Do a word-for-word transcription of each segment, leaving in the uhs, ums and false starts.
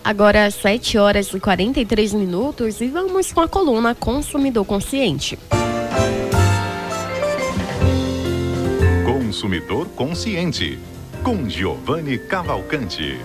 Agora às sete horas e quarenta e três minutos e vamos com a coluna Consumidor Consciente. Consumidor Consciente, com Giovanni Cavalcante.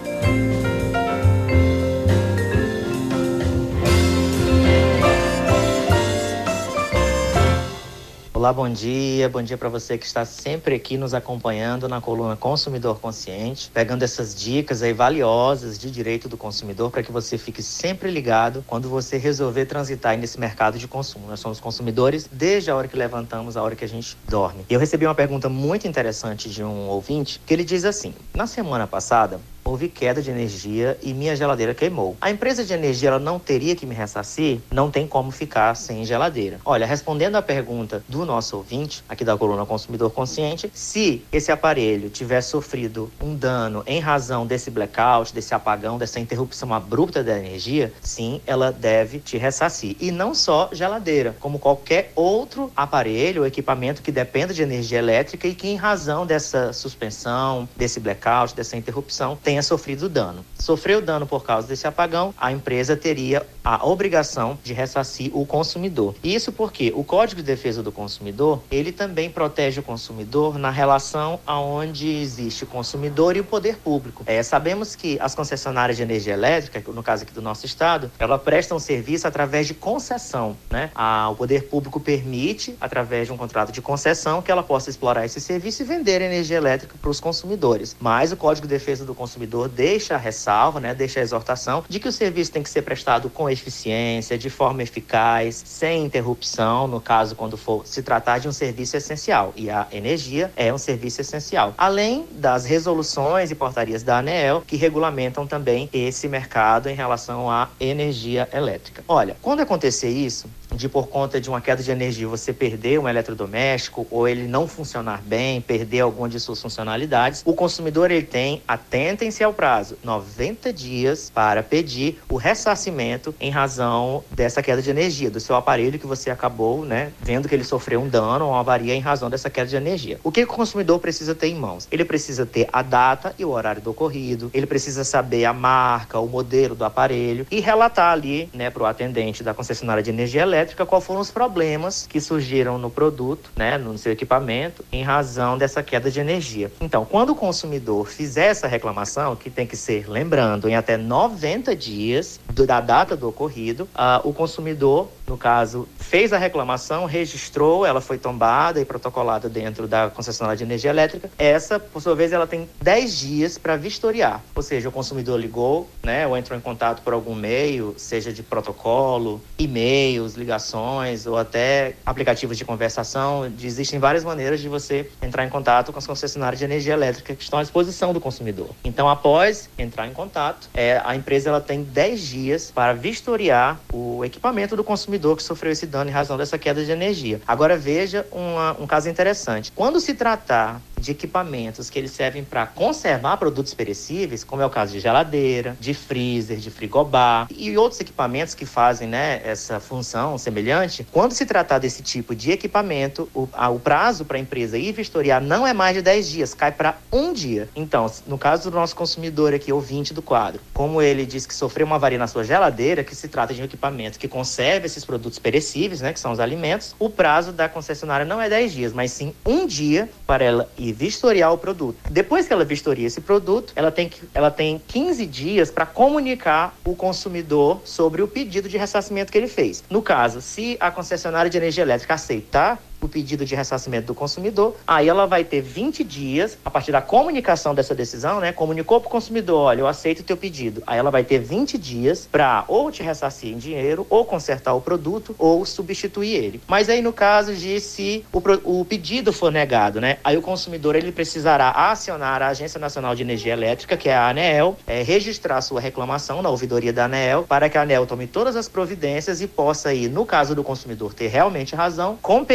Olá, bom dia, bom dia para você que está sempre aqui nos acompanhando na coluna Consumidor Consciente, pegando essas dicas aí valiosas de direito do consumidor para que você fique sempre ligado quando você resolver transitar aí nesse mercado de consumo. Nós somos consumidores desde a hora que levantamos, a hora que a gente dorme. E eu recebi uma pergunta muito interessante de um ouvinte, que ele diz assim: na semana passada, houve queda de energia e minha geladeira queimou. A empresa de energia ela não teria que me ressarcir? Não tem como ficar sem geladeira. Olha, respondendo à pergunta do nosso ouvinte, aqui da coluna Consumidor Consciente, se esse aparelho tiver sofrido um dano em razão desse blackout, desse apagão, dessa interrupção abrupta da energia, sim, ela deve te ressarcir. E não só geladeira, como qualquer outro aparelho ou equipamento que dependa de energia elétrica e que em razão dessa suspensão, desse blackout, dessa interrupção, tenha sofrido dano. Sofreu dano por causa desse apagão, a empresa teria a obrigação de ressarcir o consumidor. Isso porque o Código de Defesa do Consumidor, ele também protege o consumidor na relação onde existe o consumidor e o poder público. É, sabemos que as concessionárias de energia elétrica, no caso aqui do nosso estado, elas prestam serviço através de concessão, né? A, o poder público permite, através de um contrato de concessão, que ela possa explorar esse serviço e vender energia elétrica para os consumidores. Mas o Código de Defesa do Consumidor deixa a ressalva, né? Deixa a exortação de que o serviço tem que ser prestado com eficiência, de forma eficaz, sem interrupção, no caso quando for se tratar de um serviço essencial. E a energia é um serviço essencial. Além das resoluções e portarias da ANEEL, que regulamentam também esse mercado em relação à energia elétrica. Olha, quando acontecer isso, de por conta de uma queda de energia você perder um eletrodoméstico ou ele não funcionar bem, perder alguma de suas funcionalidades, o consumidor ele tem, atentem-se ao prazo, noventa dias para pedir o ressarcimento em razão dessa queda de energia, do seu aparelho que você acabou, né, vendo que ele sofreu um dano ou uma avaria em razão dessa queda de energia. O que o consumidor precisa ter em mãos? Ele precisa ter a data e o horário do ocorrido, ele precisa saber a marca, o modelo do aparelho e relatar ali, né, para o atendente da concessionária de energia elétrica qual foram os problemas que surgiram no produto, né, no seu equipamento, em razão dessa queda de energia. Então, quando o consumidor fizer essa reclamação, que tem que ser, lembrando, em até noventa dias do, da data do ocorrido, uh, o consumidor, no caso, fez a reclamação, registrou, ela foi tombada e protocolada dentro da concessionária de energia elétrica. Essa, por sua vez, ela tem dez dias para vistoriar. Ou seja, o consumidor ligou, né, ou entrou em contato por algum meio, seja de protocolo, e-mails, ligações ou até aplicativos de conversação. Existem várias maneiras de você entrar em contato com as concessionárias de energia elétrica que estão à disposição do consumidor. Então, após entrar em contato, é, a empresa ela tem dez dias para vistoriar o equipamento do consumidor que sofreu esse dano em razão dessa queda de energia. Agora veja uma, um caso interessante. Quando se tratar de equipamentos que eles servem para conservar produtos perecíveis, como é o caso de geladeira, de freezer, de frigobar e outros equipamentos que fazem, né, essa função semelhante, quando se tratar desse tipo de equipamento, o, a, o prazo para a empresa ir vistoriar não é mais de dez dias, cai para um dia. Então, no caso do nosso consumidor aqui, ouvinte do quadro, como ele diz que sofreu uma avaria na sua geladeira, que se trata de um equipamento que conserva esses produtos perecíveis, né, que são os alimentos, o prazo da concessionária não é dez dias, mas sim um dia para ela ir vistoriar o produto. Depois que ela vistoria esse produto, ela tem, que, ela tem quinze dias para comunicar o consumidor sobre o pedido de ressarcimento que ele fez. No caso, se a concessionária de energia elétrica aceitar o pedido de ressarcimento do consumidor, aí ela vai ter vinte dias, a partir da comunicação dessa decisão, né? Comunicou para o consumidor, olha, eu aceito o teu pedido. Aí ela vai ter vinte dias para ou te ressarcir em dinheiro, ou consertar o produto, ou substituir ele. Mas aí no caso de se o, o pedido for negado, né? Aí o consumidor ele precisará acionar a Agência Nacional de Energia Elétrica, que é a ANEEL, é, registrar sua reclamação na ouvidoria da ANEEL, para que a ANEEL tome todas as providências e possa aí, no caso do consumidor ter realmente razão, compelir a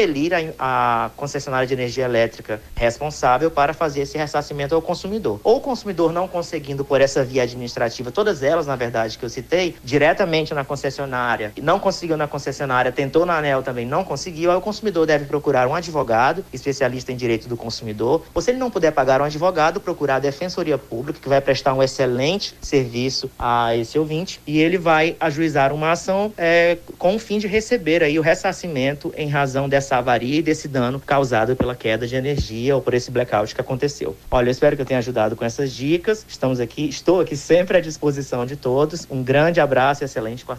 a, a concessionária de energia elétrica responsável para fazer esse ressarcimento ao consumidor. Ou o consumidor não conseguindo por essa via administrativa, todas elas, na verdade, que eu citei, diretamente na concessionária, não conseguiu na concessionária, tentou na ANEEL também, não conseguiu, aí o consumidor deve procurar um advogado, especialista em direito do consumidor, ou se ele não puder pagar um advogado, procurar a Defensoria Pública, que vai prestar um excelente serviço a esse ouvinte, e ele vai ajuizar uma ação é, com o fim de receber aí o ressarcimento em razão dessa avaria e desse dano causado pela queda de energia ou por esse blackout que aconteceu. Olha, eu espero que eu tenha ajudado com essas dicas. Estamos aqui, estou aqui sempre à disposição de todos. Um grande abraço e excelente quarta-feira.